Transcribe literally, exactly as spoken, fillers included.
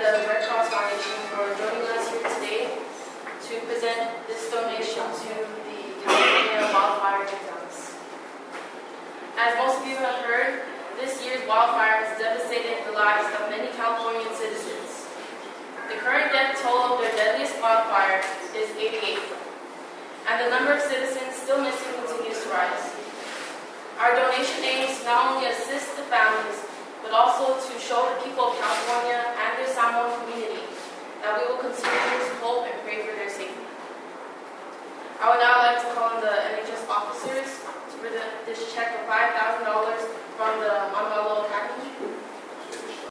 the Red Cross Foundation for joining us here today to present this donation to the California wildfire victims. As most of you have heard, this year's wildfire has devastated the lives of many Californian citizens. The current death toll of their deadliest wildfire is eighty-eight, and the number of citizens still missing continues to rise. Our donation aims to not only assist the families, but also to show the people of California and their Samoan community that we will continue to hope and pray for their safety. I would now like to call on the N H S officers to present this check of five thousand dollars from the Manuelo Academy